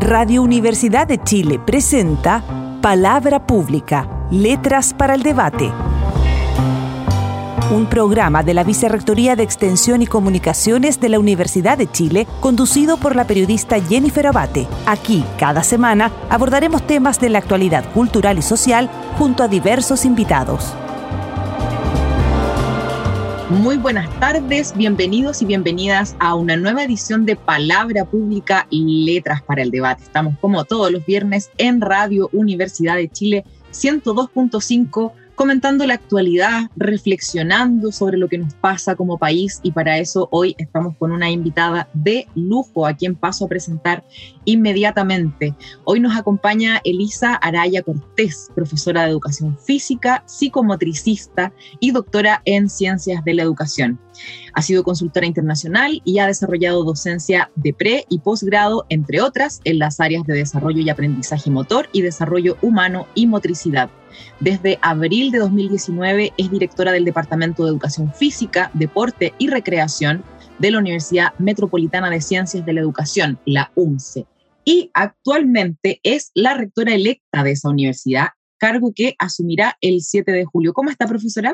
Radio Universidad de Chile presenta Palabra Pública, Letras para el Debate. Un programa de la Vicerrectoría de Extensión y Comunicaciones de la Universidad de Chile, conducido por la periodista Jennifer Abate. Aquí, cada semana, abordaremos temas de la actualidad cultural y social junto a diversos invitados. Muy buenas tardes, bienvenidos y bienvenidas a una nueva edición de Palabra Pública, Letras para el Debate. Estamos como todos los viernes en Radio Universidad de Chile 102.5, comentando la actualidad, reflexionando sobre lo que nos pasa como país, y para eso hoy estamos con una invitada de lujo a quien paso a presentar inmediatamente. Hoy nos acompaña Elisa Araya Cortés, profesora de Educación Física, psicomotricista y doctora en Ciencias de la Educación. Ha sido consultora internacional y ha desarrollado docencia de pre- y posgrado, entre otras, en las áreas de desarrollo y aprendizaje motor y desarrollo humano y motricidad. Desde abril de 2019 es directora del Departamento de Educación Física, Deporte y Recreación de la Universidad Metropolitana de Ciencias de la Educación, la UMCE, y actualmente es la rectora electa de esa universidad, cargo que asumirá el 7 de julio. ¿Cómo está, profesora?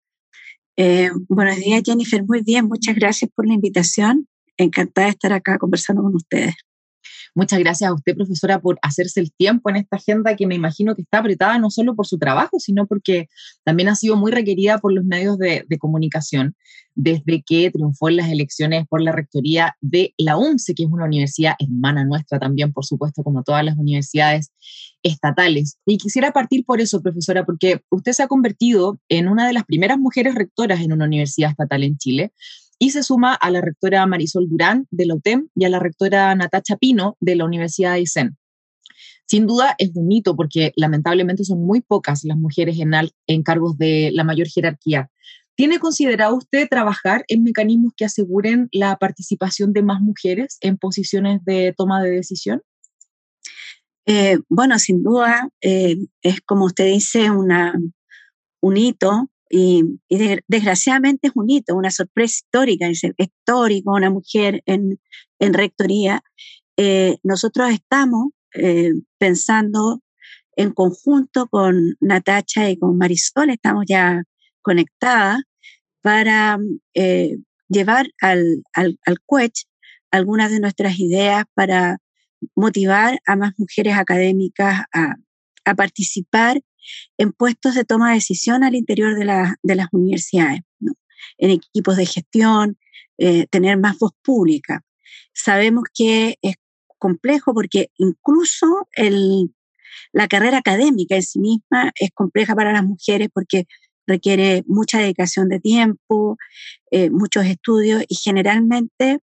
Buenos días, Jennifer. Muy bien, muchas gracias por la invitación. Encantada de estar acá conversando con ustedes. Muchas gracias a usted, profesora, por hacerse el tiempo en esta agenda que me imagino que está apretada no solo por su trabajo, sino porque también ha sido muy requerida por los medios de comunicación desde que triunfó en las elecciones por la rectoría de la UMCE, que es una universidad hermana nuestra también, por supuesto, como todas las universidades estatales. Y quisiera partir por eso, profesora, porque usted se ha convertido en una de las primeras mujeres rectoras en una universidad estatal en Chile, y se suma a la rectora Marisol Durán de la UTEM y a la rectora Natacha Pino de la Universidad de Aysén. Sin duda es un hito porque lamentablemente son muy pocas las mujeres en cargos de la mayor jerarquía. ¿Tiene considerado usted trabajar en mecanismos que aseguren la participación de más mujeres en posiciones de toma de decisión? Bueno, sin duda es, como usted dice, un hito. Desgraciadamente es un hito, una sorpresa histórica, es histórico, una mujer en rectoría. Nosotros estamos pensando en conjunto con Natacha y con Marisol, estamos ya conectadas para llevar al CUECH algunas de nuestras ideas para motivar a más mujeres académicas a participar en puestos de toma de decisión al interior de las universidades, ¿no? En equipos de gestión, tener más voz pública. Sabemos que es complejo porque incluso la carrera académica en sí misma es compleja para las mujeres porque requiere mucha dedicación de tiempo, muchos estudios, y generalmente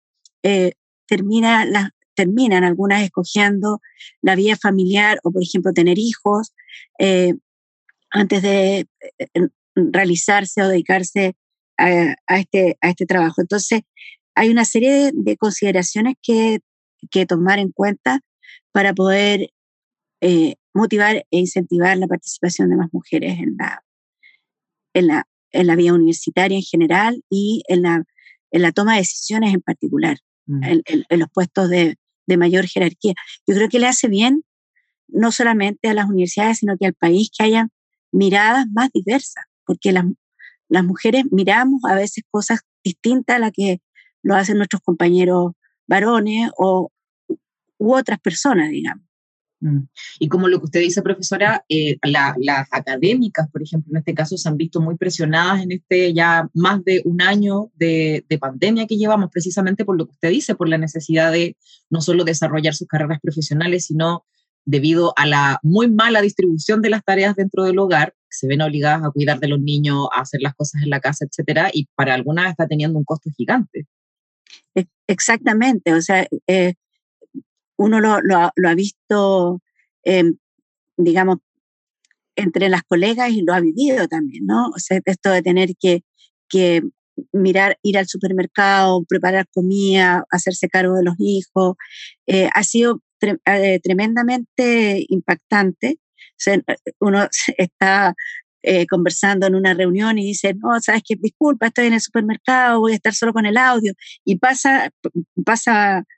terminan algunas escogiendo la vida familiar o, por ejemplo, tener hijos antes de realizarse o dedicarse a este trabajo. Entonces, hay una serie de consideraciones que tomar en cuenta para poder motivar e incentivar la participación de más mujeres en la vida universitaria en general y en la toma de decisiones en particular, en los puestos de mayor jerarquía. Yo creo que le hace bien no solamente a las universidades, sino que al país, que haya miradas más diversas, porque las mujeres miramos a veces cosas distintas a las que lo hacen nuestros compañeros varones u otras personas, digamos. Y como lo que usted dice, profesora, las académicas, por ejemplo, en este caso, se han visto muy presionadas en este ya más de un año de pandemia que llevamos, precisamente por lo que usted dice, por la necesidad de no solo desarrollar sus carreras profesionales, sino debido a la muy mala distribución de las tareas dentro del hogar, que se ven obligadas a cuidar de los niños, a hacer las cosas en la casa, etcétera, y para algunas está teniendo un costo gigante. Exactamente, o sea, uno lo ha visto, digamos, entre las colegas, y lo ha vivido también, ¿no? O sea, esto de tener que mirar, ir al supermercado, preparar comida, hacerse cargo de los hijos, ha sido tremendamente impactante. O sea, uno está conversando en una reunión y dice, no, sabes qué, disculpa, estoy en el supermercado, voy a estar solo con el audio, y pasa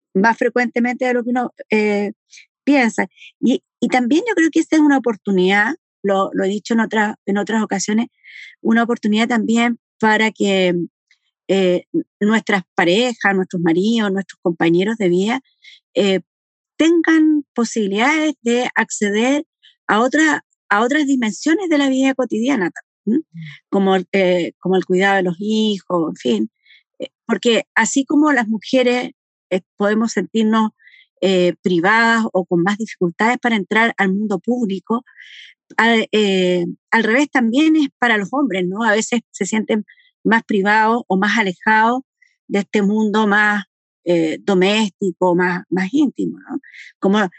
más frecuentemente de lo que uno piensa. Y también yo creo que esta es una oportunidad, lo he dicho en otras ocasiones, una oportunidad también para que nuestras parejas, nuestros maridos, nuestros compañeros de vida tengan posibilidades de acceder a otras dimensiones de la vida cotidiana, como el cuidado de los hijos, en fin. Porque así como las mujeres podemos sentirnos privadas o con más dificultades para entrar al mundo público, al revés también es para los hombres, ¿no? A veces se sienten más privados o más alejados de este mundo más doméstico, más íntimo, ¿no? Como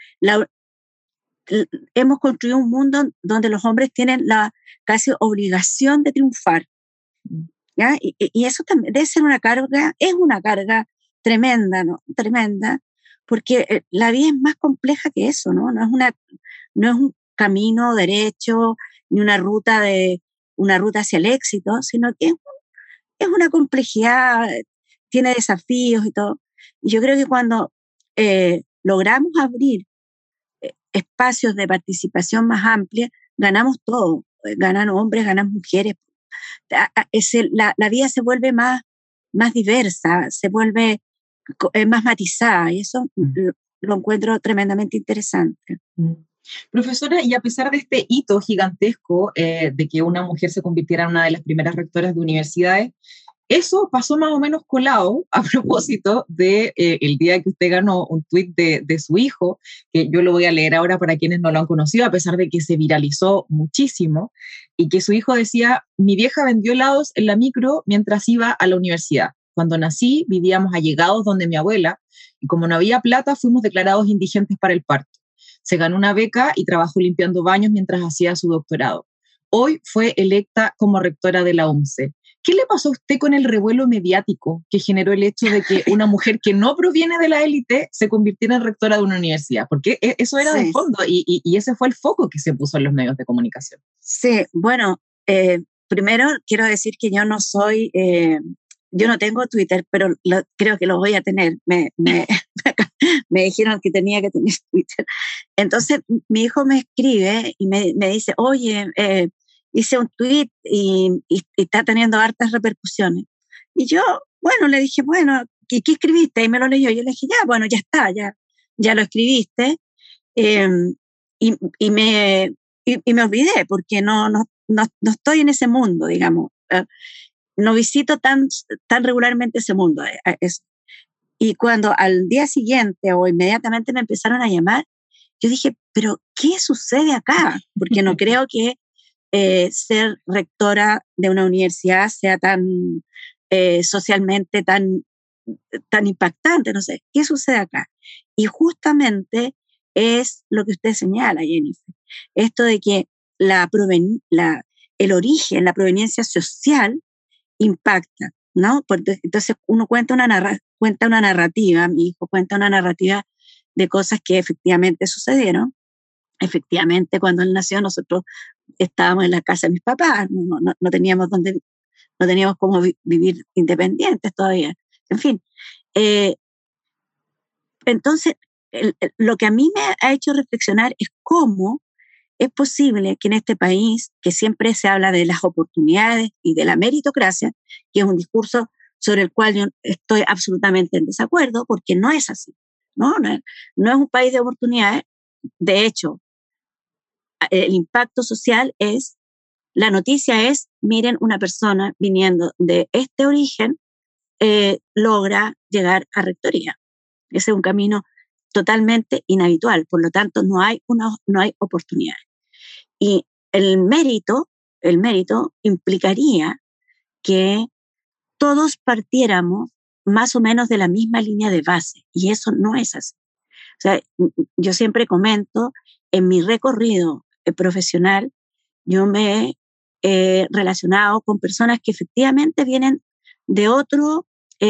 hemos construido un mundo donde los hombres tienen la casi obligación de triunfar, ¿ya? Y eso también debe ser es una carga tremenda, ¿no? Tremenda, porque la vida es más compleja que eso, ¿no? No es un camino derecho, ni una ruta hacia el éxito, sino que es una complejidad, tiene desafíos y todo. Y yo creo que cuando logramos abrir espacios de participación más amplia, ganamos todo, ganan hombres, ganan mujeres. La vida se vuelve más diversa, se vuelve más matizada, y eso lo encuentro tremendamente interesante. Profesora, y a pesar de este hito gigantesco de que una mujer se convirtiera en una de las primeras rectoras de universidades, eso pasó más o menos colado a propósito de el día que usted ganó un tuit de su hijo, que yo lo voy a leer ahora para quienes no lo han conocido, a pesar de que se viralizó muchísimo, y que su hijo decía: mi vieja vendió helados en la micro mientras iba a la universidad. Cuando nací vivíamos allegados donde mi abuela, y como no había plata fuimos declarados indigentes para el parto. Se ganó una beca y trabajó limpiando baños mientras hacía su doctorado. Hoy fue electa como rectora de la UNCE. ¿Qué le pasó a usted con el revuelo mediático que generó el hecho de que una mujer que no proviene de la élite se convirtiera en rectora de una universidad? Porque eso era de fondo y ese fue el foco que se puso en los medios de comunicación. Sí, bueno, primero quiero decir que yo no soy, yo no tengo Twitter, pero creo que lo voy a tener. Me dijeron que tenía que tener Twitter. Entonces mi hijo me escribe y me dice: oye, hice un tweet y está teniendo hartas repercusiones. Y yo, bueno, le dije: bueno, ¿qué escribiste? Y me lo leyó. Yo le dije: ya, bueno, ya está, ya lo escribiste. Y me olvidé, porque no estoy en ese mundo, digamos. No visito tan regularmente ese mundo. Y cuando al día siguiente o inmediatamente me empezaron a llamar, yo dije: ¿pero qué sucede acá? Porque no creo que ser rectora de una universidad sea tan socialmente tan impactante, no sé, ¿qué sucede acá? Y justamente es lo que usted señala, Jennifer, esto de que el origen, la proveniencia social impacta, ¿no? Entonces uno cuenta una narrativa, mi hijo cuenta una narrativa de cosas que efectivamente sucedieron. Efectivamente, cuando él nació, nosotros estábamos en la casa de mis papás, no teníamos cómo vivir independientes todavía. En fin, entonces lo que a mí me ha hecho reflexionar es cómo es posible que en este país, que siempre se habla de las oportunidades y de la meritocracia, que es un discurso sobre el cual yo estoy absolutamente en desacuerdo, porque no es así, no es un país de oportunidades. De hecho, el impacto social la noticia es: miren, una persona viniendo de este origen logra llegar a rectoría. Ese es un camino totalmente inhabitual, por lo tanto no hay oportunidades. Y el mérito implicaría que todos partiéramos más o menos de la misma línea de base, y eso no es así. O sea, yo siempre comento, en mi recorrido profesional, yo me he relacionado con personas que efectivamente vienen de otro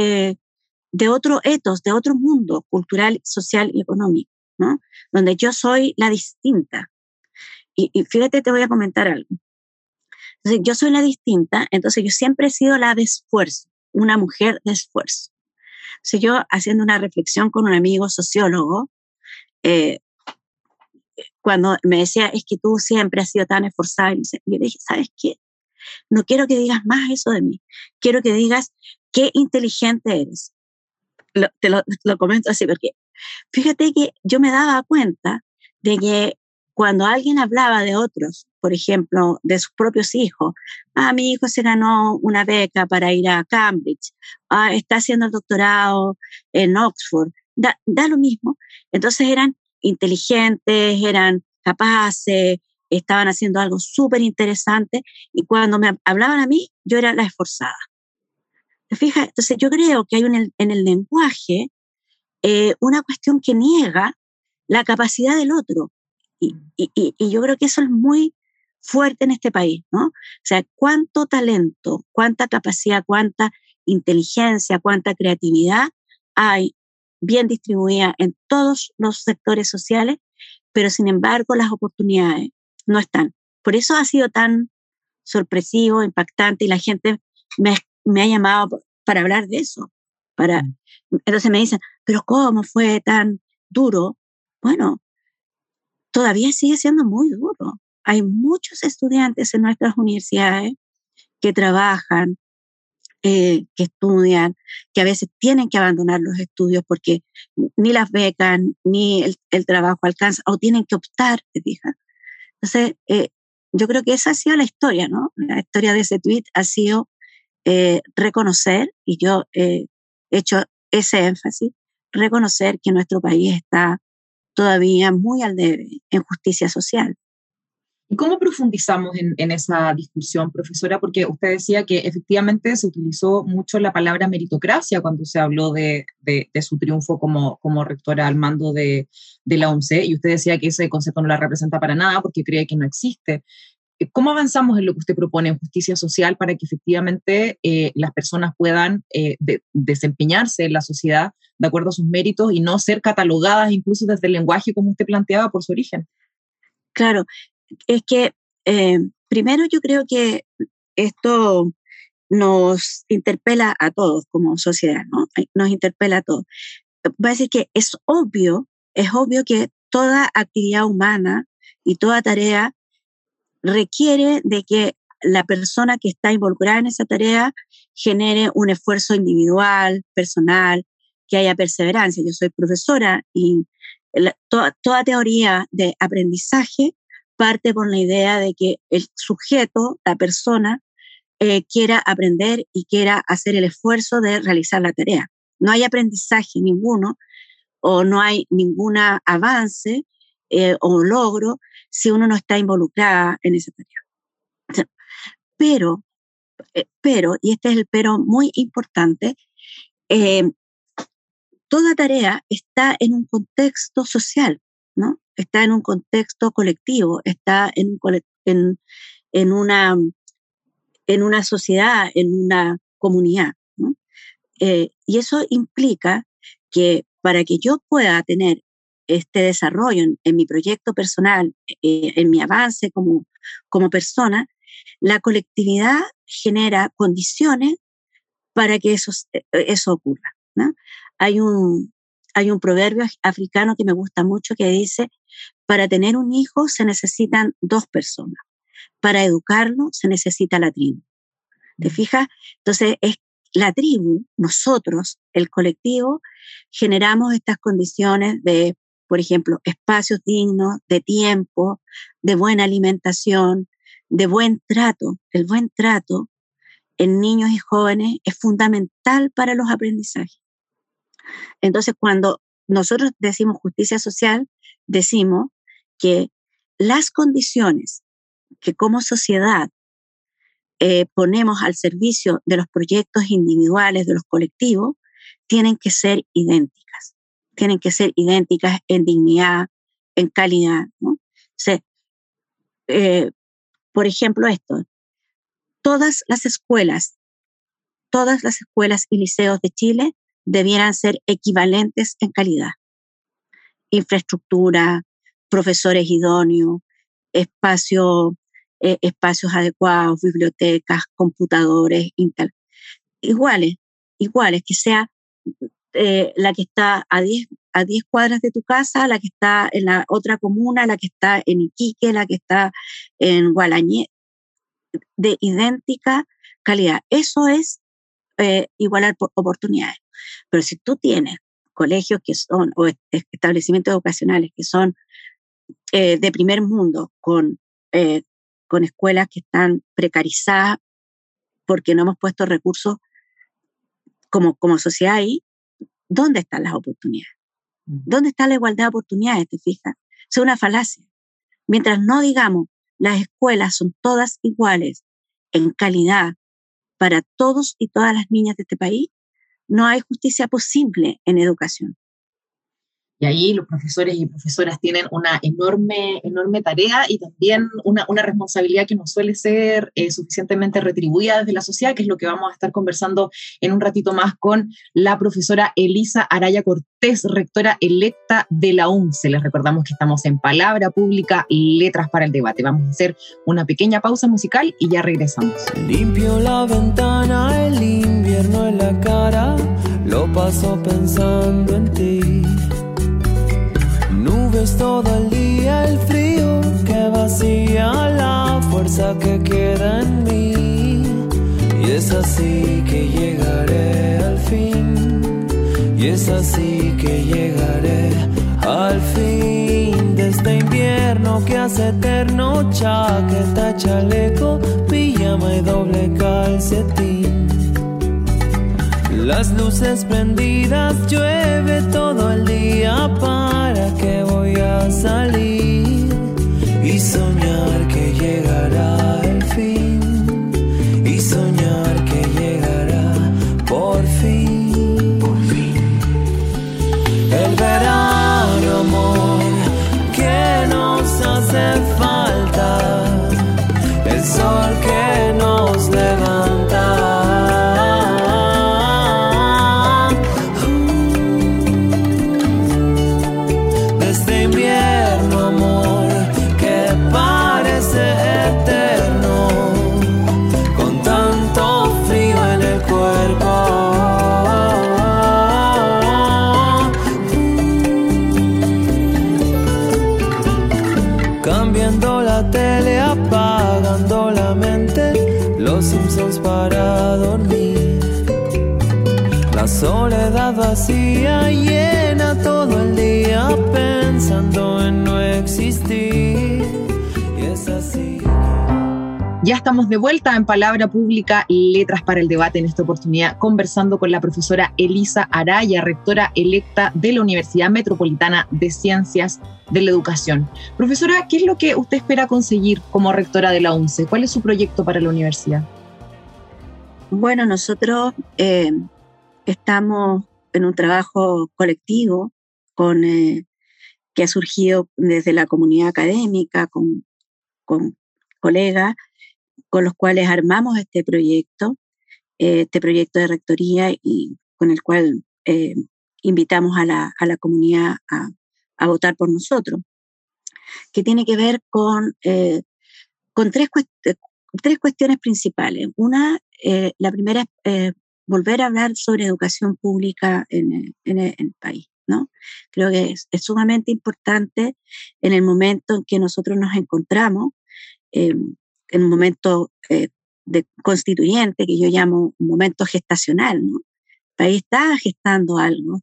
etos, de otro mundo cultural, social y económico, ¿no? Donde yo soy la distinta. Y fíjate, te voy a comentar algo. Entonces, yo soy la distinta, entonces yo siempre he sido la de esfuerzo, una mujer de esfuerzo. Si yo, haciendo una reflexión con un amigo sociólogo, eh, cuando me decía, es que tú siempre has sido tan esforzada, y yo le dije, ¿sabes qué? No quiero que digas más eso de mí. Quiero que digas qué inteligente eres. Te lo comento así porque fíjate que yo me daba cuenta de que cuando alguien hablaba de otros, por ejemplo, de sus propios hijos, mi hijo se ganó una beca para ir a Cambridge, está haciendo el doctorado en Oxford, da lo mismo. Entonces eran inteligentes, eran capaces, estaban haciendo algo súper interesante y cuando me hablaban a mí, yo era la esforzada. ¿Te fijas? Entonces yo creo que hay en el lenguaje una cuestión que niega la capacidad del otro. Y yo creo que eso es muy fuerte en este país, ¿no? O sea, cuánto talento, cuánta capacidad, cuánta inteligencia, cuánta creatividad hay bien distribuida en todos los sectores sociales, pero sin embargo las oportunidades no están. Por eso ha sido tan sorpresivo, impactante, y la gente me ha llamado para hablar de eso. Entonces me dicen, pero ¿cómo fue tan duro? Bueno, todavía sigue siendo muy duro. Hay muchos estudiantes en nuestras universidades que trabajan, que estudian, que a veces tienen que abandonar los estudios porque ni las becas ni el trabajo alcanza o tienen que optar, ¿te fijas? Entonces, yo creo que esa ha sido la historia, ¿no? La historia de ese tweet ha sido reconocer, y yo he hecho ese énfasis, reconocer que nuestro país está todavía muy al debe en justicia social. ¿Y cómo profundizamos en esa discusión, profesora? Porque usted decía que efectivamente se utilizó mucho la palabra meritocracia cuando se habló de su triunfo como rectora al mando de la OMCE, y usted decía que ese concepto no la representa para nada porque cree que no existe. ¿Cómo avanzamos en lo que usted propone en justicia social para que efectivamente las personas puedan desempeñarse en la sociedad de acuerdo a sus méritos y no ser catalogadas incluso desde el lenguaje como usted planteaba por su origen? Claro, es que primero yo creo que esto nos interpela a todos como sociedad, ¿no? Nos interpela a todos. Va a decir que es obvio que toda actividad humana y toda tarea requiere de que la persona que está involucrada en esa tarea genere un esfuerzo individual, personal, que haya perseverancia. Yo soy profesora y toda teoría de aprendizaje parte por la idea de que el sujeto, la persona, quiera aprender y quiera hacer el esfuerzo de realizar la tarea. No hay aprendizaje ninguno o no hay ningún avance o logro si uno no está involucrada en esa tarea. Pero, y este es el pero muy importante, toda tarea está en un contexto social, ¿no? Está en un contexto colectivo, está en una sociedad, en una comunidad, ¿no? Y eso implica que para que yo pueda tener este desarrollo en mi proyecto personal, en mi avance como persona, la colectividad genera condiciones para que eso ocurra, ¿no? Hay un proverbio africano que me gusta mucho que dice, para tener un hijo se necesitan dos personas, para educarlo se necesita la tribu. ¿Te fijas? Entonces, es la tribu, nosotros, el colectivo, generamos estas condiciones de, por ejemplo, espacios dignos, de tiempo, de buena alimentación, de buen trato. El buen trato en niños y jóvenes es fundamental para los aprendizajes. Entonces, cuando nosotros decimos justicia social, decimos que las condiciones que como sociedad ponemos al servicio de los proyectos individuales, de los colectivos, tienen que ser idénticas. Tienen que ser idénticas en dignidad, en calidad, ¿no? O sea, por ejemplo, todas las escuelas y liceos de Chile debieran ser equivalentes en calidad. Infraestructura, profesores idóneos, espacios adecuados, bibliotecas, computadores, iguales, que sea la que está a 10 cuadras de tu casa, la que está en la otra comuna, la que está en Iquique, la que está en Gualañé, de idéntica calidad. Eso es igualar oportunidades. Pero si tú tienes colegios que son, o establecimientos educacionales que son de primer mundo, con escuelas que están precarizadas porque no hemos puesto recursos como sociedad ahí, ¿dónde están las oportunidades? ¿Dónde está la igualdad de oportunidades? ¿Te fijas? Es una falacia. Mientras no digamos las escuelas son todas iguales en calidad para todos y todas las niñas de este país, no hay justicia posible en educación. Y ahí los profesores y profesoras tienen una enorme tarea y también una responsabilidad que no suele ser suficientemente retribuida desde la sociedad, que es lo que vamos a estar conversando en un ratito más con la profesora Elisa Araya Cortés, rectora electa de la UNCE. Les recordamos que estamos en Palabra Pública, Letras para el Debate. Vamos a hacer una pequeña pausa musical y ya regresamos. Limpio la ventana, el invierno en la cara, lo paso pensando en ti. Nubes todo el día, el frío que vacía la fuerza que queda en mí. Y es así que llegaré al fin. Y es así que llegaré al fin de este invierno que hace eterno. Chaqueta, chaleco, pijama y doble calcetín. Las luces prendidas, llueve todo el día. ¿Para qué voy a salir y soñar que llegará el fin? Y soñar que llegará por fin. Por fin. El verano, amor, que nos hace falta. El sol que nos levanta. Simpsons para dormir. La soledad vacía llena todo el día pensando en no existir. Y es así. Ya estamos de vuelta en Palabra Pública, Letras para el Debate, en esta oportunidad conversando con la profesora Elisa Araya, rectora electa de la Universidad Metropolitana de Ciencias de la Educación. Profesora, ¿qué es lo que usted espera conseguir como rectora de la UNCE? ¿Cuál es su proyecto para la universidad? Bueno, nosotros estamos en un trabajo colectivo que ha surgido desde la comunidad académica, con colegas con los cuales armamos este proyecto de rectoría y con el cual invitamos a la comunidad a votar por nosotros, que tiene que ver con tres cuestiones principales. La primera es volver a hablar sobre educación pública en el país, ¿no? Creo que es sumamente importante en el momento en que nosotros nos encontramos, en un momento de constituyente, que yo llamo un momento gestacional, ¿no? El país está gestando algo,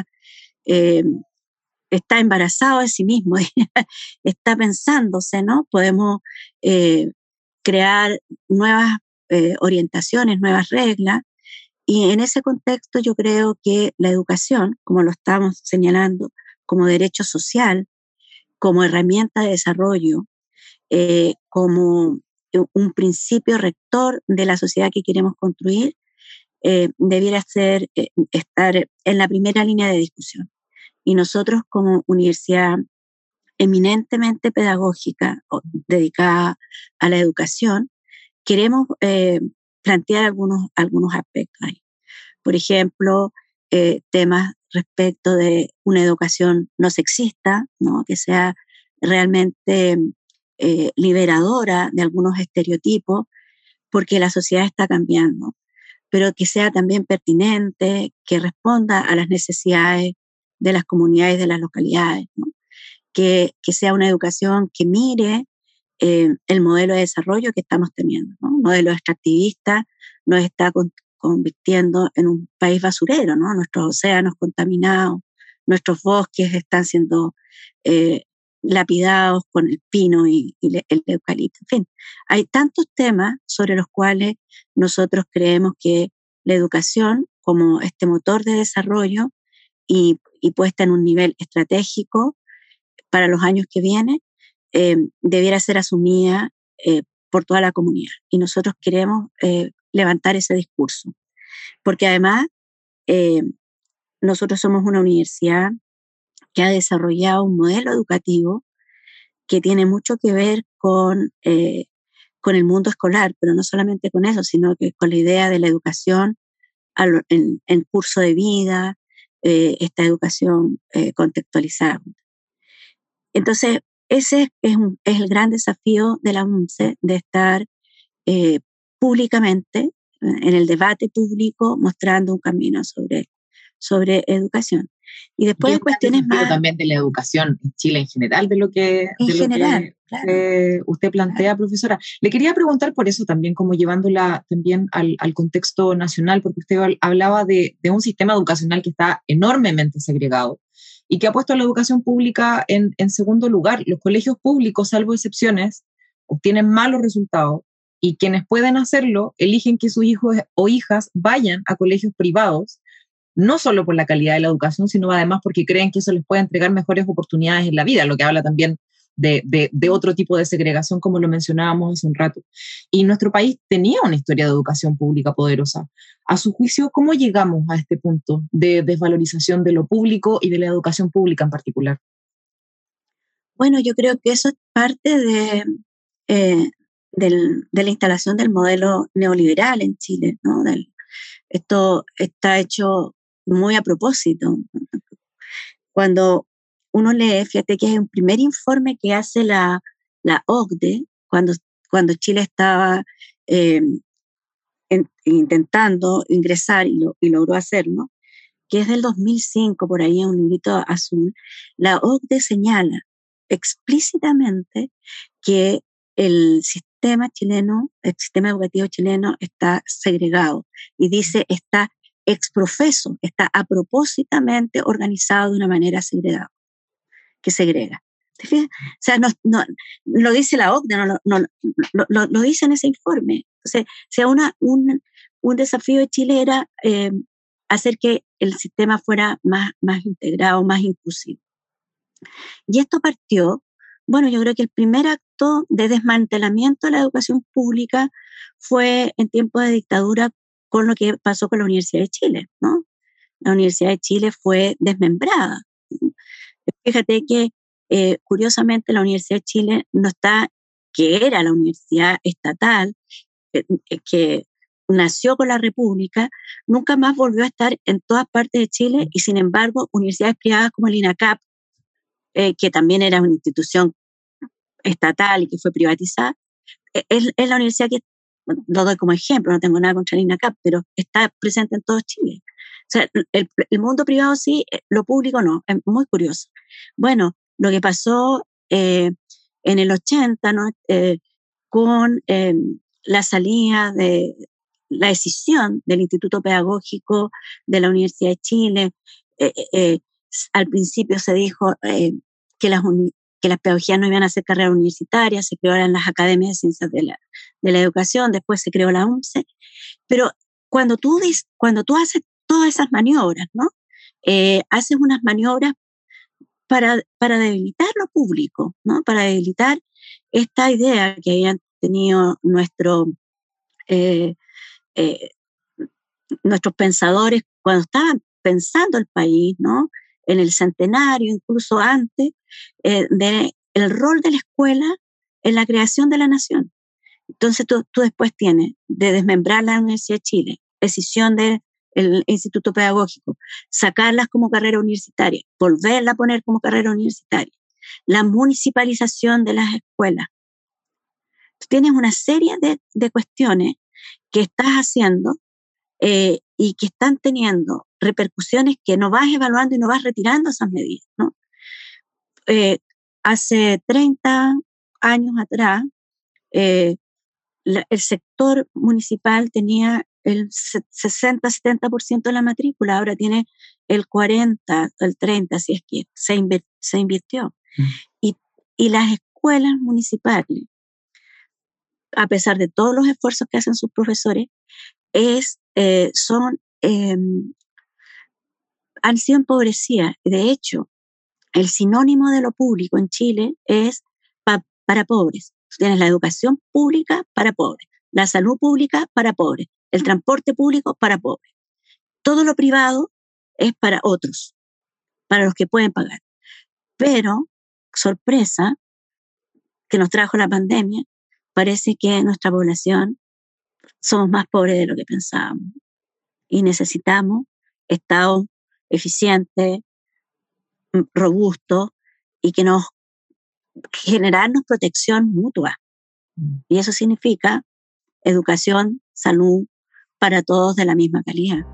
está embarazado de sí mismo, está pensándose, ¿no? Podemos crear nuevas orientaciones, nuevas reglas, y en ese contexto yo creo que la educación, como lo estamos señalando, como derecho social, como herramienta de desarrollo, como un principio rector de la sociedad que queremos construir, debiera estar en la primera línea de discusión. Y nosotros, como universidad eminentemente pedagógica dedicada a la educación, queremos plantear algunos aspectos ahí. Por ejemplo, temas respecto de una educación no sexista, ¿no? Que sea realmente liberadora de algunos estereotipos, porque la sociedad está cambiando. pero que sea también pertinente, que responda a las necesidades de las comunidades, de las localidades, ¿no? Que sea una educación que mire el modelo de desarrollo que estamos teniendo, ¿no? Un modelo extractivista nos está convirtiendo en un país basurero, ¿no? Nuestros océanos contaminados, nuestros bosques están siendo lapidados con el pino y el eucalipto. En fin, hay tantos temas sobre los cuales nosotros creemos que la educación, como este motor de desarrollo y puesta en un nivel estratégico para los años que vienen, debiera ser asumida por toda la comunidad. Y nosotros queremos levantar ese discurso, porque además nosotros somos una universidad que ha desarrollado un modelo educativo que tiene mucho que ver con el mundo escolar, pero no solamente con eso, sino que con la idea de la educación en curso de vida, esta educación contextualizada. Entonces, ese es el gran desafío de la UNCE, de estar públicamente, en el debate público, mostrando un camino sobre educación. Y después hay cuestiones más... también de la educación en Chile en general, de lo que usted plantea, profesora. Le quería preguntar por eso también, como llevándola también al contexto nacional, porque usted hablaba de un sistema educacional que está enormemente segregado y que ha puesto a la educación pública en segundo lugar. Los colegios públicos, salvo excepciones, obtienen malos resultados y quienes pueden hacerlo eligen que sus hijos o hijas vayan a colegios privados, no solo por la calidad de la educación, sino además porque creen que eso les puede entregar mejores oportunidades en la vida, lo que habla también de otro tipo de segregación, como lo mencionábamos hace un rato. Y nuestro país tenía una historia de educación pública poderosa. A su juicio, ¿cómo llegamos a este punto de desvalorización de lo público y de la educación pública en particular? Bueno, yo creo que eso es parte de la instalación del modelo neoliberal en Chile, ¿no? Esto está hecho muy a propósito. Cuando uno lee, fíjate que es un primer informe que hace la OCDE cuando Chile estaba intentando ingresar y logró hacerlo, que es del 2005, por ahí en un librito azul. La OCDE señala explícitamente que el sistema educativo chileno está segregado y dice está exprofeso, está apropósitamente organizado de una manera que segrega. ¿Te fijas? O sea, no lo dice la OCDE, lo dice en ese informe. O sea, un desafío de Chile era hacer que el sistema fuera más integrado, más inclusivo. Y esto partió, bueno, yo creo que el primer acto de desmantelamiento de la educación pública fue en tiempos de dictadura con lo que pasó con la Universidad de Chile, ¿no? La Universidad de Chile fue desmembrada. Fíjate que, curiosamente, la Universidad de Chile que era la universidad estatal, que nació con la República, nunca más volvió a estar en todas partes de Chile y, sin embargo, universidades privadas como el INACAP, que también era una institución estatal y que fue privatizada, es la universidad que, bueno, lo doy como ejemplo, no tengo nada contra el INACAP, pero está presente en todo Chile. O sea, el mundo privado sí, lo público no, es muy curioso. Bueno, lo que pasó en el 80, ¿no? Con la salida de la decisión del Instituto Pedagógico de la Universidad de Chile, al principio se dijo que las pedagogías no iban a ser carreras universitarias, se crearon las academias de ciencias de la educación, después se creó la UNCE, pero cuando tú haces todas esas maniobras, ¿no? Haces unas maniobras para debilitar lo público, ¿no? Para debilitar esta idea que habían tenido nuestros pensadores cuando estaban pensando el país, ¿no? En el centenario, incluso antes, del rol de la escuela en la creación de la nación. Entonces tú después tienes de desmembrar la Universidad de Chile, decisión del Instituto Pedagógico, sacarlas como carrera universitaria, volverla a poner como carrera universitaria, la municipalización de las escuelas. Tú tienes una serie de cuestiones que estás haciendo y que están teniendo repercusiones que no vas evaluando y no vas retirando esas medidas, ¿no? Hace 30 años atrás, el sector municipal tenía el 60-70% de la matrícula, ahora tiene el 40, el 30, si es que se invirtió. Y las escuelas municipales, a pesar de todos los esfuerzos que hacen sus profesores, han sido empobrecidas. De hecho, el sinónimo de lo público en Chile es para pobres. Tienes la educación pública para pobres, la salud pública para pobres, el transporte público para pobres. Todo lo privado es para otros, para los que pueden pagar. Pero, sorpresa, que nos trajo la pandemia, parece que nuestra población somos más pobres de lo que pensábamos y necesitamos estados eficientes, robustos y que nos generarnos protección mutua. Y eso significa educación, salud para todos de la misma calidad.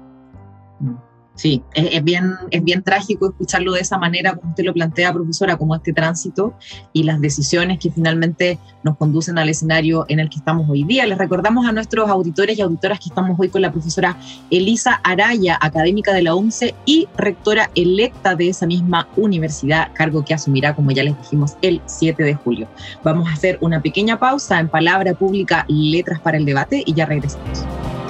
Sí, es bien trágico escucharlo de esa manera, como usted lo plantea, profesora, como este tránsito y las decisiones que finalmente nos conducen al escenario en el que estamos hoy día. Les recordamos a nuestros auditores y auditoras que estamos hoy con la profesora Elisa Araya, académica de la UNCE y rectora electa de esa misma universidad, cargo que asumirá, como ya les dijimos, el 7 de julio. Vamos a hacer una pequeña pausa en Palabra Pública, Letras para el Debate y ya regresamos.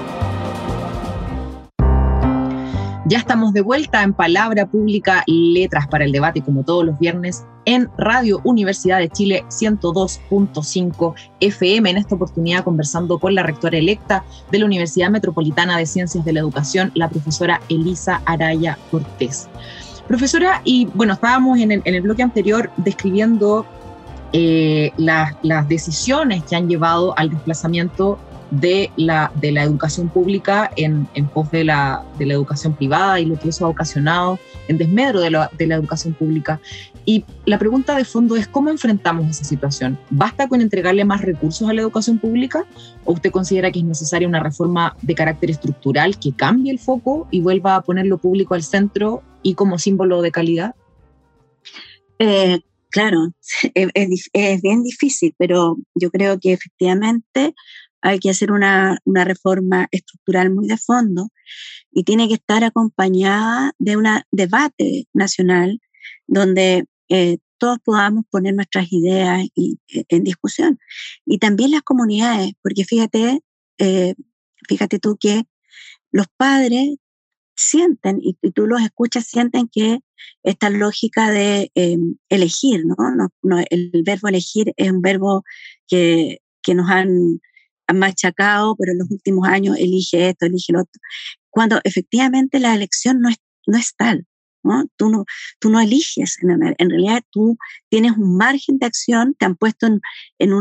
Ya estamos de vuelta en Palabra Pública, Letras para el Debate, como todos los viernes, en Radio Universidad de Chile 102.5 FM. En esta oportunidad conversando con la rectora electa de la Universidad Metropolitana de Ciencias de la Educación, la profesora Elisa Araya Cortés. Profesora, y bueno, estábamos en el bloque anterior describiendo las decisiones que han llevado al desplazamiento de la educación pública en pos de la educación privada y lo que eso ha ocasionado en desmedro de la educación pública. Y la pregunta de fondo es, ¿cómo enfrentamos esa situación? ¿Basta con entregarle más recursos a la educación pública? ¿O usted considera que es necesaria una reforma de carácter estructural que cambie el foco y vuelva a poner lo público al centro y como símbolo de calidad? Claro, es bien difícil, pero yo creo que efectivamente hay que hacer una reforma estructural muy de fondo y tiene que estar acompañada de un debate nacional donde todos podamos poner nuestras ideas en discusión. Y también las comunidades, porque fíjate tú que los padres sienten, y tú los escuchas, sienten que esta lógica de elegir, ¿no? El verbo elegir es un verbo que nos han machacado, pero en los últimos años elige esto, elige lo otro. Cuando efectivamente la elección no es tal, ¿no? Tú no eliges, en realidad tú tienes un margen de acción, te han puesto en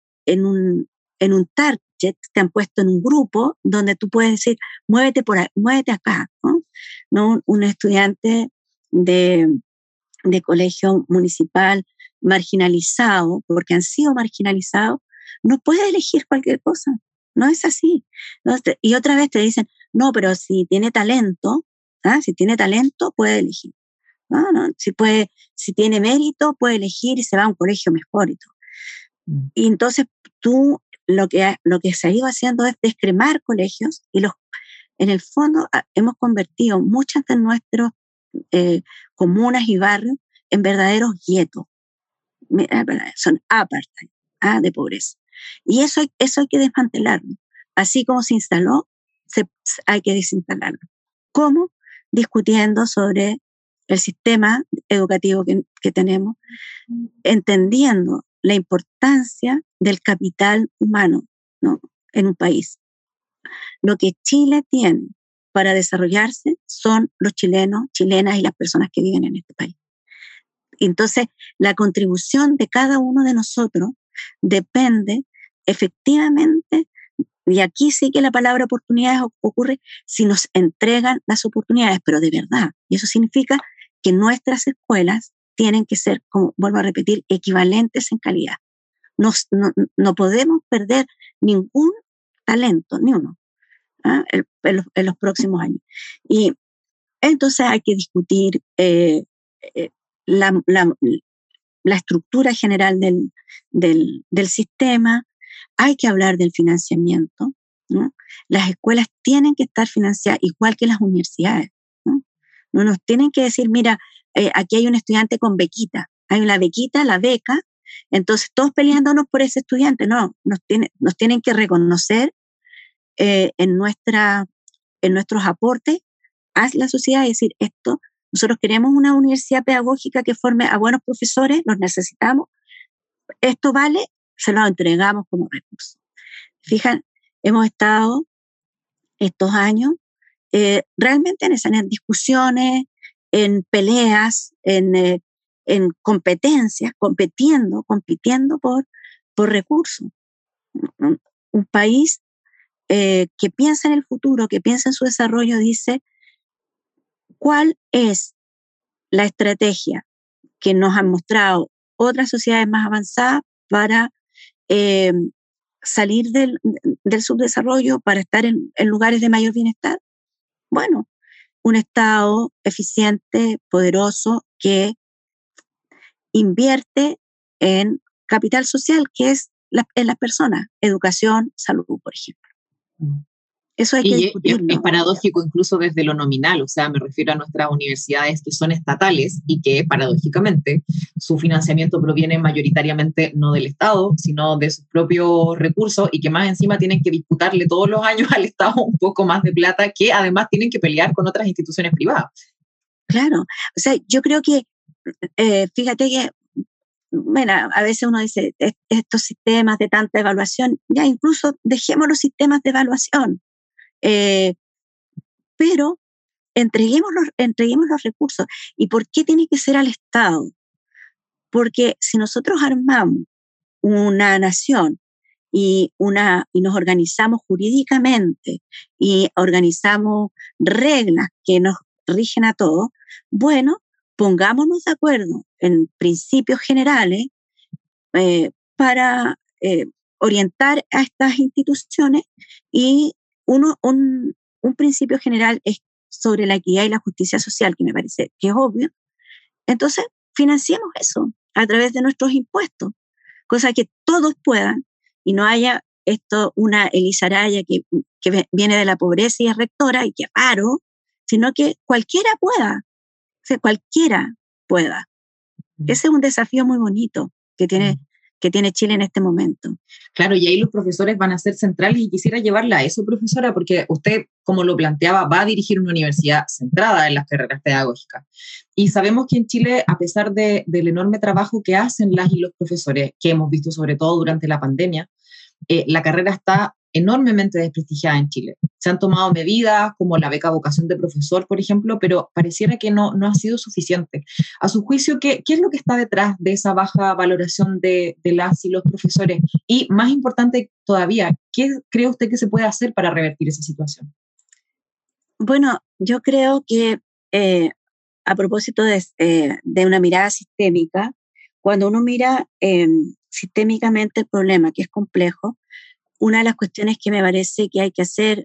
un target, te han puesto en un grupo donde tú puedes decir, muévete por ahí, muévete acá, ¿no? No un estudiante de colegio municipal marginalizado, porque han sido marginalizados, no puede elegir cualquier cosa, no es así. Y otra vez te dicen, no, pero si tiene talento, puede elegir. No, si tiene mérito, puede elegir y se va a un colegio mejor y todo. Y entonces tú lo que se ha ido haciendo es descremar colegios y en el fondo hemos convertido muchas de nuestras comunas y barrios en verdaderos guetos. Son apartheid de pobreza. Y eso hay que desmantelarlo. Así como se instaló, hay que desinstalarlo. ¿Cómo? Discutiendo sobre el sistema educativo que tenemos, entendiendo la importancia del capital humano, ¿no? En un país. Lo que Chile tiene para desarrollarse son los chilenos, chilenas y las personas que viven en este país. Entonces, la contribución de cada uno de nosotros depende efectivamente, y aquí sí que la palabra oportunidades ocurre si nos entregan las oportunidades, pero de verdad. Y eso significa que nuestras escuelas tienen que ser, como vuelvo a repetir, equivalentes en calidad. No podemos perder ningún talento, ni uno. en los próximos años. Y entonces hay que discutir la, la, la estructura general del sistema, hay que hablar del financiamiento, ¿no? Las escuelas tienen que estar financiadas igual que las universidades, ¿no? No nos tienen que decir, mira, aquí hay un estudiante con bequita, hay una bequita, la beca, entonces todos peleándonos por ese estudiante. No, nos tienen que reconocer en nuestros aportes a la sociedad y decir esto, nosotros queremos una universidad pedagógica que forme a buenos profesores, los necesitamos, esto vale, se lo entregamos como recurso. Fijan, hemos estado estos años realmente en esas discusiones, en peleas, en competencias, compitiendo por recursos. Un país que piensa en el futuro, que piensa en su desarrollo, dice, ¿cuál es la estrategia que nos han mostrado otras sociedades más avanzadas para salir del subdesarrollo, para estar en lugares de mayor bienestar? Bueno, un Estado eficiente, poderoso, que invierte en capital social, que es en las personas, educación, salud, por ejemplo. Eso hay que discutirlo. Es paradójico incluso desde lo nominal, o sea, me refiero a nuestras universidades que son estatales y que paradójicamente su financiamiento proviene mayoritariamente no del Estado, sino de sus propios recursos y que más encima tienen que disputarle todos los años al Estado un poco más de plata, que además tienen que pelear con otras instituciones privadas. Claro, o sea, yo creo que, fíjate que, bueno, a veces uno dice, estos sistemas de tanta evaluación, ya incluso dejemos los sistemas de evaluación. Pero entreguemos los recursos. ¿Y por qué tiene que ser al Estado? Porque si nosotros armamos una nación y nos organizamos jurídicamente y organizamos reglas que nos rigen a todos, bueno, pongámonos de acuerdo en principios generales para orientar a estas instituciones, y un principio general es sobre la equidad y la justicia social, que me parece que es obvio. Entonces, financiemos eso a través de nuestros impuestos, cosa que todos puedan y no haya una Elisa Araya que viene de la pobreza y es rectora y que raro, sino que cualquiera pueda, o sea, cualquiera pueda. Ese es un desafío muy bonito que tiene Chile en este momento. Claro, y ahí los profesores van a ser centrales y quisiera llevarla a eso, profesora, porque usted, como lo planteaba, va a dirigir una universidad centrada en las carreras pedagógicas. Y sabemos que en Chile, a pesar del enorme trabajo que hacen las y los profesores, que hemos visto sobre todo durante la pandemia, la carrera está enormemente desprestigiada en Chile. Se han tomado medidas como la beca vocación de profesor, por ejemplo, pero pareciera que no ha sido suficiente. A su juicio, ¿qué es lo que está detrás de esa baja valoración de las y los profesores? Y más importante todavía, ¿qué cree usted que se puede hacer para revertir esa situación? Bueno, yo creo que a propósito de una mirada sistémica, cuando uno mira sistémicamente el problema, que es complejo, una de las cuestiones que me parece que hay que hacer,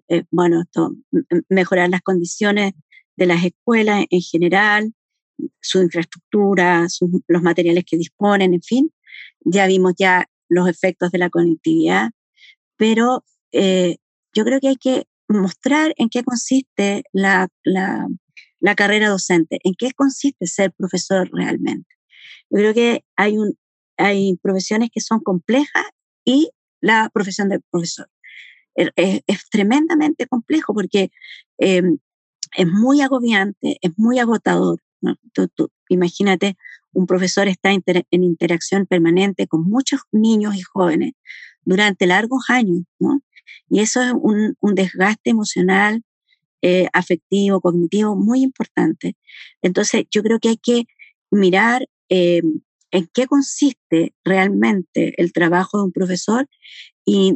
mejorar las condiciones de las escuelas en general, su infraestructura, los materiales que disponen, en fin. Ya vimos los efectos de la conectividad, pero yo creo que hay que mostrar en qué consiste la carrera docente, en qué consiste ser profesor realmente. Yo creo que hay profesiones que son complejas y la profesión de profesor es tremendamente complejo porque es muy agobiante, es muy agotador, ¿no? Tú imagínate, un profesor está en interacción permanente con muchos niños y jóvenes durante largos años, ¿no? Y eso es un desgaste emocional, afectivo, cognitivo muy importante. Entonces yo creo que hay que mirar en qué consiste realmente el trabajo de un profesor y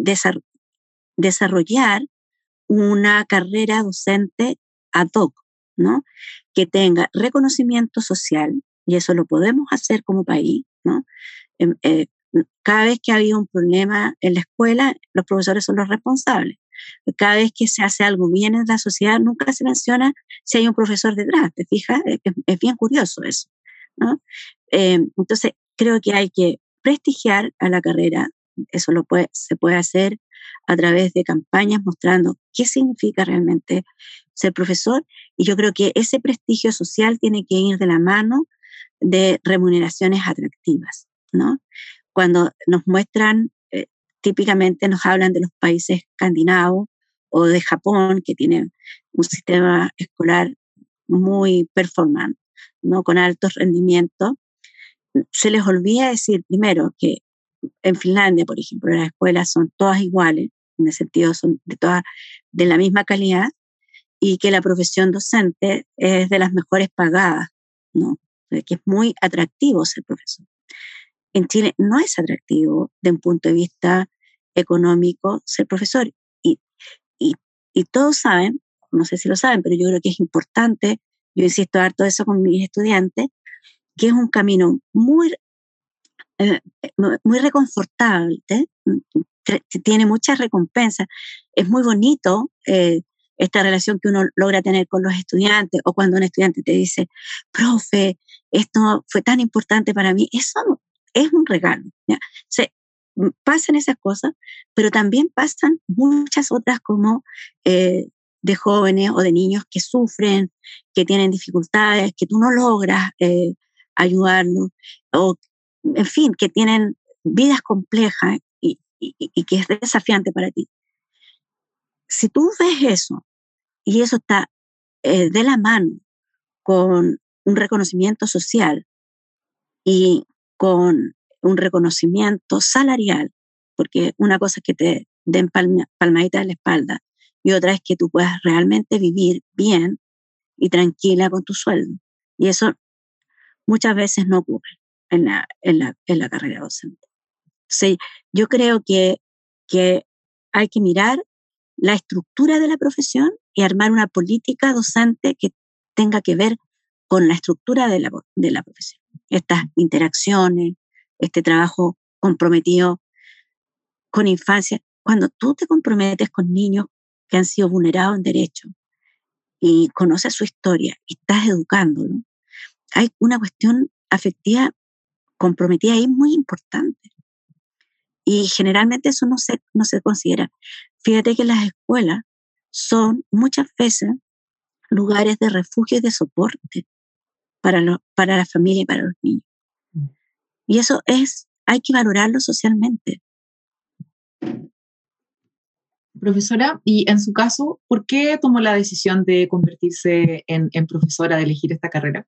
desarrollar una carrera docente ad hoc, ¿no? Que tenga reconocimiento social, y eso lo podemos hacer como país, ¿no? Cada vez que ha habido un problema en la escuela, los profesores son los responsables. Cada vez que se hace algo bien en la sociedad, nunca se menciona si hay un profesor detrás, ¿te fijas? Es bien curioso eso, ¿no? Entonces, creo que hay que prestigiar a la carrera. Eso se puede hacer a través de campañas mostrando qué significa realmente ser profesor, y yo creo que ese prestigio social tiene que ir de la mano de remuneraciones atractivas, ¿no? Cuando nos muestran, típicamente nos hablan de los países escandinavos o de Japón, que tiene un sistema escolar muy performante, ¿no? Con altos rendimientos. Se les olvida decir primero que en Finlandia, por ejemplo, las escuelas son todas iguales, en el sentido son de la misma calidad, y que la profesión docente es de las mejores pagadas, ¿no? Que es muy atractivo ser profesor. En Chile no es atractivo desde un punto de vista económico ser profesor. Y, y, y todos saben, no sé si lo saben, pero yo creo que es importante, yo insisto harto eso con mis estudiantes, que es un camino muy reconfortable, tiene muchas recompensas, es muy bonito esta relación que uno logra tener con los estudiantes, o cuando un estudiante te dice, profe, esto fue tan importante para mí, eso es un regalo, ¿ya? Pasan esas cosas, pero también pasan muchas otras como de jóvenes o de niños que sufren, que tienen dificultades, que tú no logras ayudarlos, o en fin, que tienen vidas complejas y que es desafiante para ti. Si tú ves eso, y eso está de la mano con un reconocimiento social y con un reconocimiento salarial, porque una cosa es que te den palmadita en la espalda y otra es que tú puedas realmente vivir bien y tranquila con tu sueldo. Y eso muchas veces no ocurre en la carrera docente. Sí, yo creo que hay que mirar la estructura de la profesión y armar una política docente que tenga que ver con la estructura de la profesión. Estas interacciones, este trabajo comprometido con infancia. Cuando tú te comprometes con niños que han sido vulnerados en derechos y conoces su historia y estás educándolo, hay una cuestión afectiva comprometida ahí muy importante. Y generalmente eso no se considera. Fíjate que las escuelas son muchas veces lugares de refugio y de soporte para la familia y para los niños. Y eso hay que valorarlo socialmente. Profesora, y en su caso, ¿por qué tomó la decisión de convertirse en profesora, de elegir esta carrera?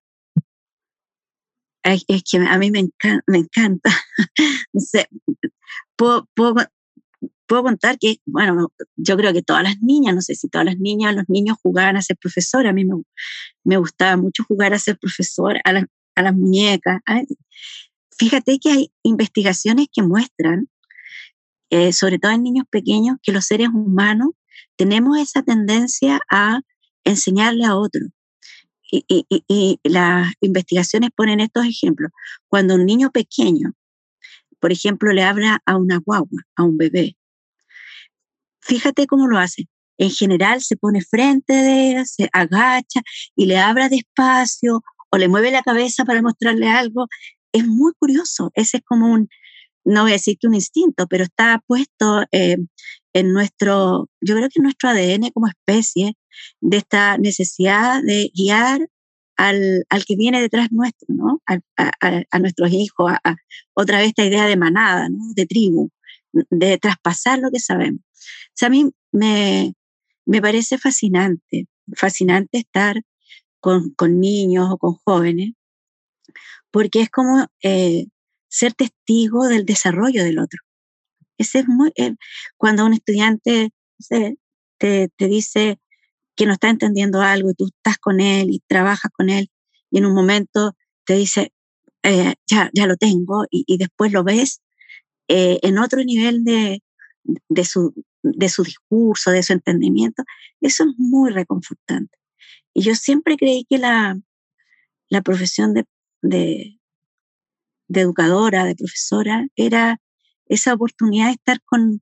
Es que a mí me encanta. No sé, puedo contar que, bueno, yo creo que todas las niñas, no sé si todas las niñas, los niños jugaban a ser profesora. A mí me gustaba mucho jugar a ser profesora, a las muñecas. Fíjate que hay investigaciones que muestran, sobre todo en niños pequeños, que los seres humanos tenemos esa tendencia a enseñarle a otros. Y las investigaciones ponen estos ejemplos. Cuando un niño pequeño, por ejemplo, le habla a una guagua, a un bebé, fíjate cómo lo hace. En general se pone frente de él, se agacha y le habla despacio o le mueve la cabeza para mostrarle algo. Es muy curioso. Ese es como no voy a decir que un instinto, pero está puesto en yo creo que en nuestro ADN como especie, de esta necesidad de guiar al que viene detrás nuestro, ¿no? A nuestros hijos, otra vez esta idea de manada, ¿no? De tribu, de traspasar lo que sabemos. O sea, a mí me parece fascinante estar con niños o con jóvenes, porque es como ser testigo del desarrollo del otro. Ese es cuando un estudiante, no sé, te dice que no está entendiendo algo y tú estás con él y trabajas con él y en un momento te dice, ya lo tengo, y después lo ves en otro nivel de su discurso, de su entendimiento. Eso es muy reconfortante. Y yo siempre creí que la profesión de educadora, de profesora, era esa oportunidad de estar con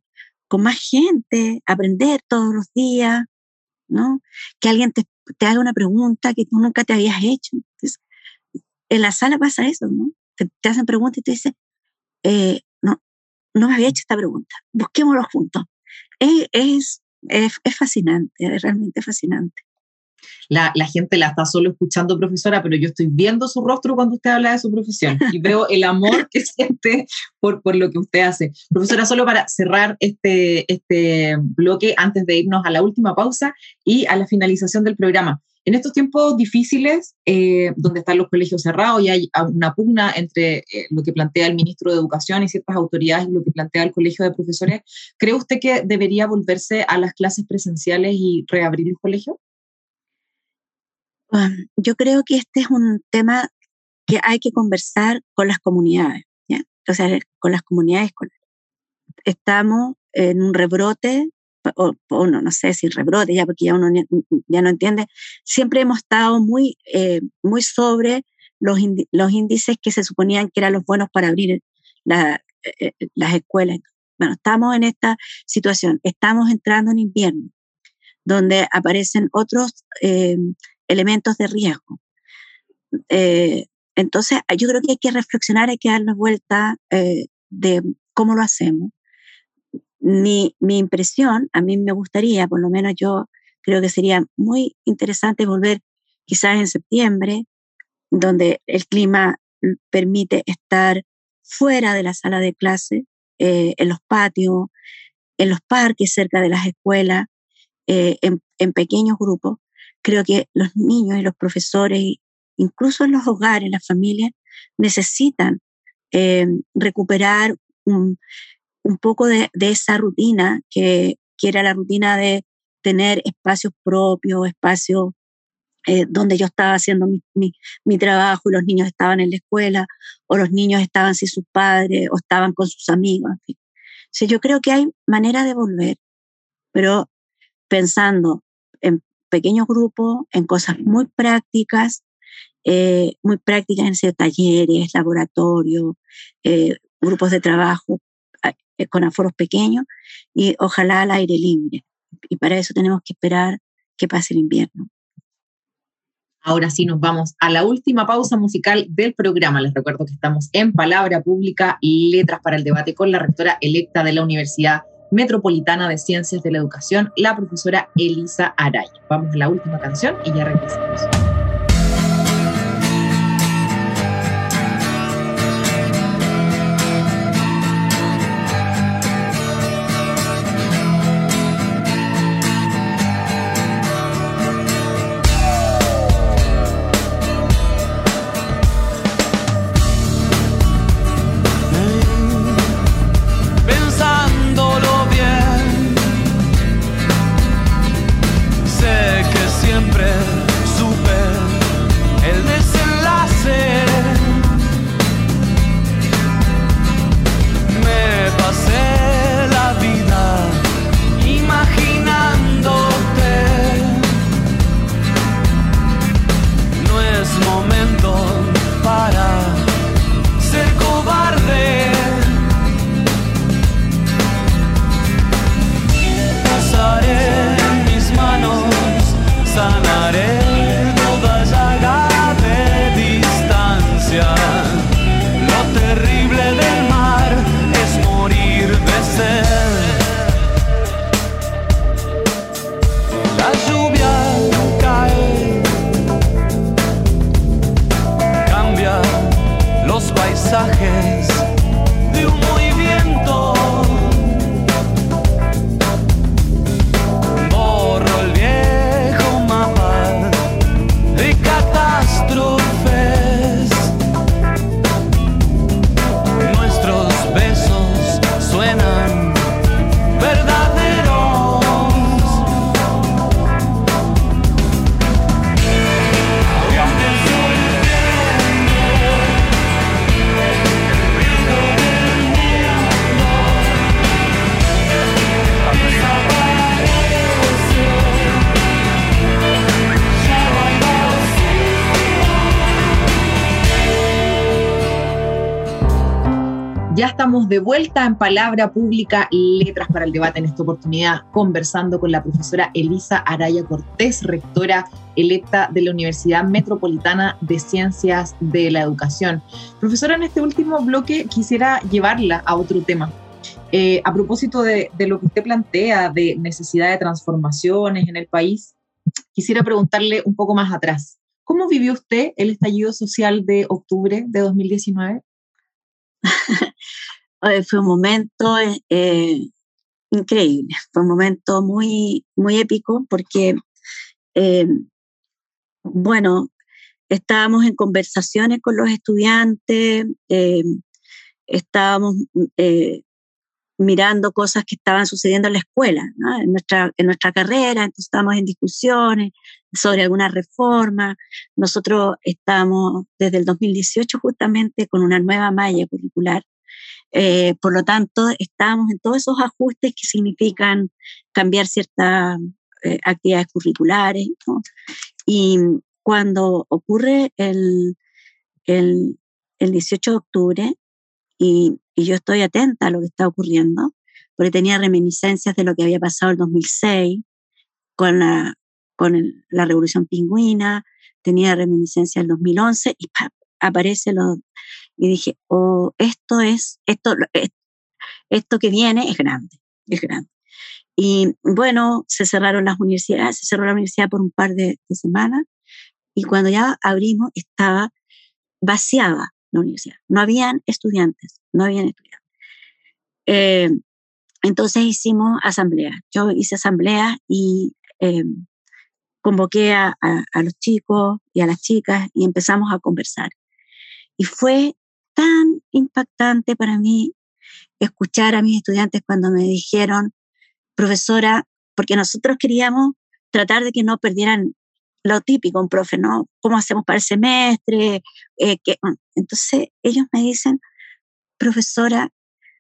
con más gente, aprender todos los días, ¿no? Que alguien te haga una pregunta que tú nunca te habías hecho. Entonces, en la sala pasa eso, ¿no? Te hacen preguntas y tú dices, no me había hecho esta pregunta, busquémoslo juntos. Es fascinante, es realmente fascinante. La gente la está solo escuchando, profesora, pero yo estoy viendo su rostro cuando usted habla de su profesión y veo el amor que siente por lo que usted hace. Profesora, solo para cerrar este bloque, antes de irnos a la última pausa y a la finalización del programa. En estos tiempos difíciles, donde están los colegios cerrados y hay una pugna entre lo que plantea el ministro de Educación y ciertas autoridades y lo que plantea el Colegio de Profesores, ¿cree usted que debería volverse a las clases presenciales y reabrir los colegios? Yo creo que este es un tema que hay que conversar con las comunidades, ¿ya? O sea, con las comunidades escolares. Estamos en un rebrote, o no sé si rebrote, ya porque uno ya no entiende. Siempre hemos estado muy sobre los índices que se suponían que eran los buenos para abrir las escuelas. Bueno, estamos en esta situación. Estamos entrando en invierno, donde aparecen otros elementos de riesgo. Entonces, yo creo que hay que reflexionar, hay que darnos vuelta de cómo lo hacemos. Mi impresión, a mí me gustaría, por lo menos yo creo que sería muy interesante volver quizás en septiembre, donde el clima permite estar fuera de la sala de clase, en los patios, en los parques cerca de las escuelas, en pequeños grupos. Creo que los niños y los profesores, incluso en los hogares, las familias, necesitan recuperar un poco de esa rutina que era la rutina de tener espacios propios, espacios donde yo estaba haciendo mi trabajo y los niños estaban en la escuela, o los niños estaban sin sus padres, o estaban con sus amigos. En fin. O sea, yo creo que hay manera de volver, pero pensando en pequeños grupos, en cosas muy prácticas en talleres, laboratorios, grupos de trabajo con aforos pequeños y ojalá al aire libre. Y para eso tenemos que esperar que pase el invierno. Ahora sí nos vamos a la última pausa musical del programa. Les recuerdo que estamos en Palabra Pública, Letras para el Debate, con la rectora electa de la Universidad Metropolitana de Ciencias de la Educación, la profesora Elisa Araya. Vamos a la última canción y ya regresamos. Ya estamos de vuelta en Palabra Pública, Letras para el Debate, en esta oportunidad conversando con la profesora Elisa Araya Cortés, rectora electa de la Universidad Metropolitana de Ciencias de la Educación. Profesora, en este último bloque quisiera llevarla a otro tema. A propósito de lo que usted plantea de necesidad de transformaciones en el país, quisiera preguntarle un poco más atrás. ¿Cómo vivió usted el estallido social de octubre de 2019? Fue un momento increíble, fue un momento muy, muy épico porque, bueno, estábamos en conversaciones con los estudiantes, estábamos mirando cosas que estaban sucediendo en la escuela, ¿no? en nuestra carrera, entonces estábamos en discusiones sobre alguna reforma. Nosotros estamos desde el 2018 justamente con una nueva malla curricular. Por lo tanto, estamos en todos esos ajustes que significan cambiar ciertas actividades curriculares, ¿no? Y cuando ocurre el 18 de octubre, y yo estoy atenta a lo que está ocurriendo, porque tenía reminiscencias de lo que había pasado en el 2006 con la Revolución Pingüina, tenía reminiscencias del 2011 y ¡pap! Aparece y dije, esto que viene es grande, es grande. Y bueno, se cerraron las universidades, se cerró la universidad por un par de semanas, y cuando ya abrimos estaba vaciada la universidad. No habían estudiantes. Entonces hicimos asambleas. Yo hice asambleas y convoqué a los chicos y a las chicas y empezamos a conversar. Y fue tan impactante para mí escuchar a mis estudiantes cuando me dijeron, profesora, porque nosotros queríamos tratar de que no perdieran lo típico, un profe, ¿no? ¿Cómo hacemos para el semestre? Entonces ellos me dicen, profesora,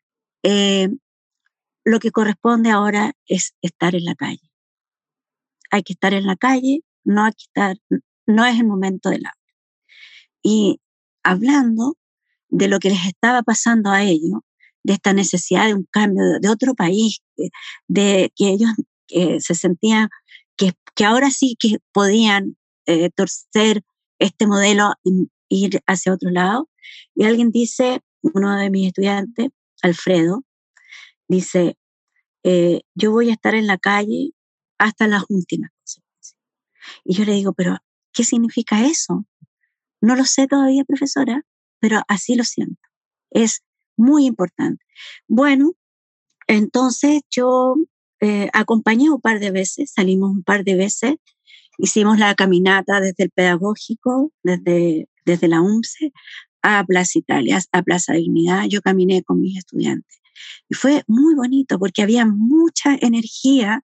lo que corresponde ahora es estar en la calle. Hay que estar en la calle, no es el momento del aula. Y hablando de lo que les estaba pasando a ellos, de esta necesidad de un cambio de otro país, de que ellos se sentían que ahora sí que podían torcer este modelo e ir hacia otro lado. Y alguien dice, uno de mis estudiantes, Alfredo, dice, yo voy a estar en la calle hasta las últimas consecuencias. Y yo le digo, pero ¿qué significa eso? No lo sé todavía, profesora, pero así lo siento. Es muy importante. Bueno, entonces yo acompañé un par de veces, salimos un par de veces, hicimos la caminata desde el pedagógico, desde la UMCE, a Plaza Italia, a Plaza Dignidad. Yo caminé con mis estudiantes. Y fue muy bonito porque había mucha energía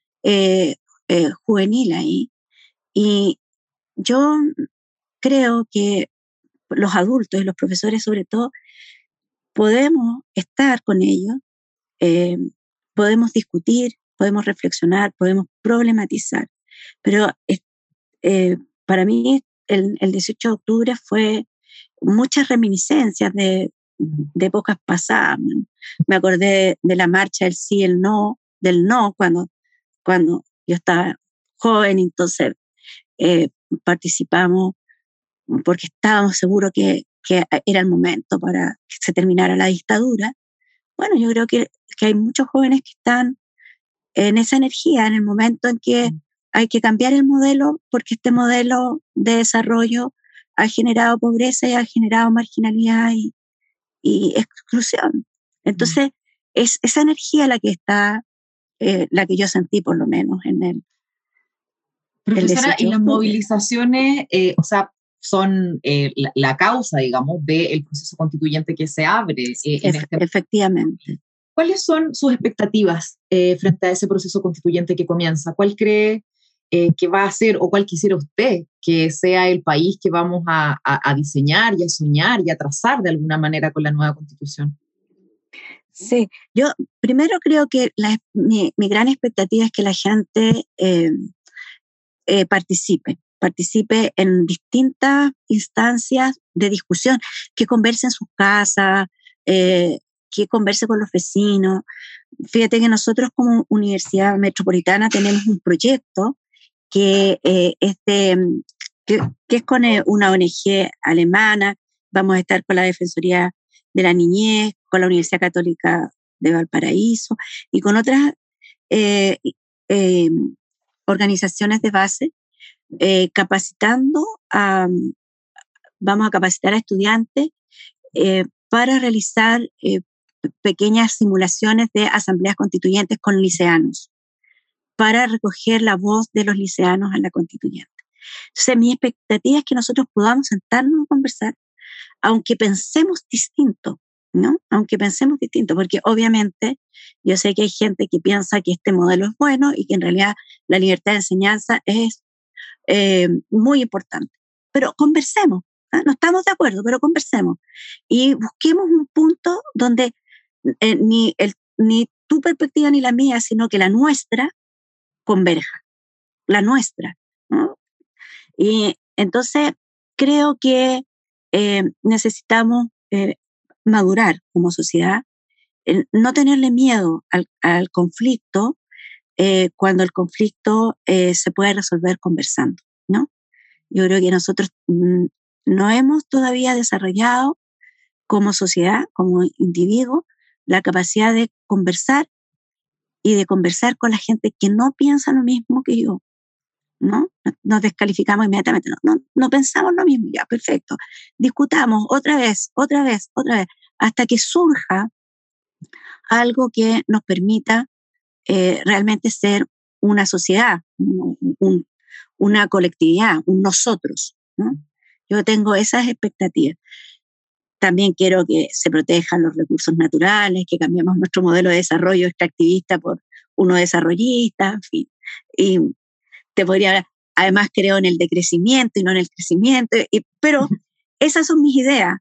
juvenil ahí. Y yo creo que los adultos y los profesores sobre todo podemos estar con ellos, podemos discutir, podemos reflexionar, podemos problematizar, pero para mí el 18 de octubre fue muchas reminiscencias de épocas pasadas. Me acordé de la marcha del sí, el no, del no, cuando yo estaba joven, entonces participamos porque estábamos seguros que era el momento para que se terminara la dictadura. Bueno, yo creo que hay muchos jóvenes que están en esa energía, en el momento en que hay que cambiar el modelo, porque este modelo de desarrollo ha generado pobreza y ha generado marginalidad y exclusión. Entonces, es esa energía la que está, la que yo sentí por lo menos en el... Profesora, y las movilizaciones, o sea, son la causa, digamos, del proceso constituyente que se abre. Efectivamente. ¿Cuáles son sus expectativas frente a ese proceso constituyente que comienza? ¿Cuál cree que va a ser o cuál quisiera usted que sea el país que vamos a diseñar y a soñar y a trazar de alguna manera con la nueva constitución? Sí, yo primero creo que mi gran expectativa es que la gente participe en distintas instancias de discusión, que converse en sus casas, que converse con los vecinos. Fíjate que nosotros como Universidad Metropolitana tenemos un proyecto que es con una ONG alemana. Vamos a estar con la Defensoría de la Niñez, con la Universidad Católica de Valparaíso y con otras organizaciones de base, vamos a capacitar a estudiantes para realizar pequeñas simulaciones de asambleas constituyentes con liceanos, para recoger la voz de los liceanos en la constituyente. Entonces, mi expectativa es que nosotros podamos sentarnos a conversar, aunque pensemos distinto, ¿no? Aunque pensemos distinto, porque obviamente yo sé que hay gente que piensa que este modelo es bueno y que en realidad la libertad de enseñanza es muy importante. Pero conversemos, ¿eh? No estamos de acuerdo, pero conversemos y busquemos un punto donde ni tu perspectiva ni la mía, sino que la nuestra converja, la nuestra, ¿no? Y entonces creo que necesitamos madurar como sociedad, no tenerle miedo al conflicto cuando el conflicto se puede resolver conversando, ¿no? Yo creo que nosotros no hemos todavía desarrollado como sociedad, como individuo, la capacidad de conversar y de conversar con la gente que no piensa lo mismo que yo, ¿no? Nos descalificamos inmediatamente, no pensamos lo mismo, ya, perfecto. Discutamos otra vez, hasta que surja algo que nos permita realmente ser una sociedad, una colectividad, un nosotros, ¿no? Yo tengo esas expectativas. También quiero que se protejan los recursos naturales, que cambiemos nuestro modelo de desarrollo extractivista por uno desarrollista, en fin. Y además creo en el decrecimiento y no en el crecimiento, pero esas son mis ideas.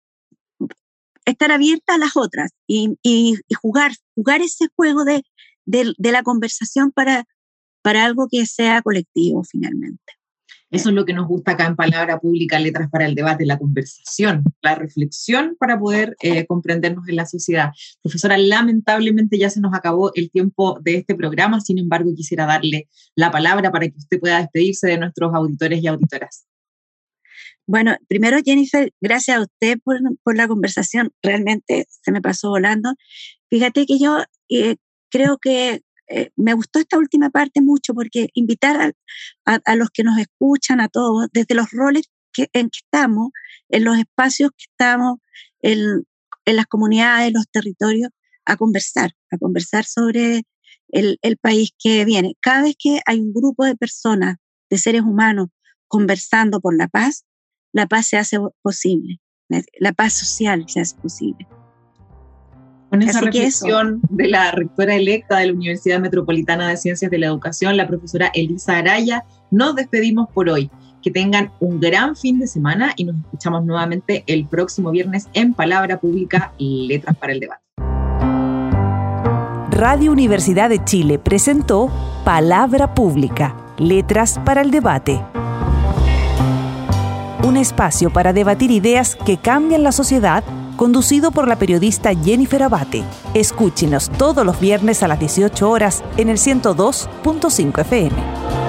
Estar abierta a las otras y jugar ese juego de la conversación para algo que sea colectivo finalmente. Eso es lo que nos gusta acá en Palabra Pública, Letras para el Debate, la conversación, la reflexión para poder comprendernos en la sociedad. Profesora, lamentablemente ya se nos acabó el tiempo de este programa, sin embargo quisiera darle la palabra para que usted pueda despedirse de nuestros auditores y auditoras. Bueno, primero, Jennifer, gracias a usted por la conversación, realmente se me pasó volando. Fíjate que yo creo que me gustó esta última parte mucho porque invitar a los que nos escuchan, a todos, desde los roles en que estamos, en los espacios que estamos, en las comunidades, en los territorios, a conversar sobre el país que viene. Cada vez que hay un grupo de personas, de seres humanos, conversando por la paz se hace posible, la paz social se hace posible. Con esa reflexión de la rectora electa de la Universidad Metropolitana de Ciencias de la Educación, la profesora Elisa Araya, nos despedimos por hoy. Que tengan un gran fin de semana y nos escuchamos nuevamente el próximo viernes en Palabra Pública, Letras para el Debate. Radio Universidad de Chile presentó Palabra Pública, Letras para el Debate. Un espacio para debatir ideas que cambian la sociedad, conducido por la periodista Jennifer Abate. Escúchenos todos los viernes a las 18 horas en el 102.5 FM.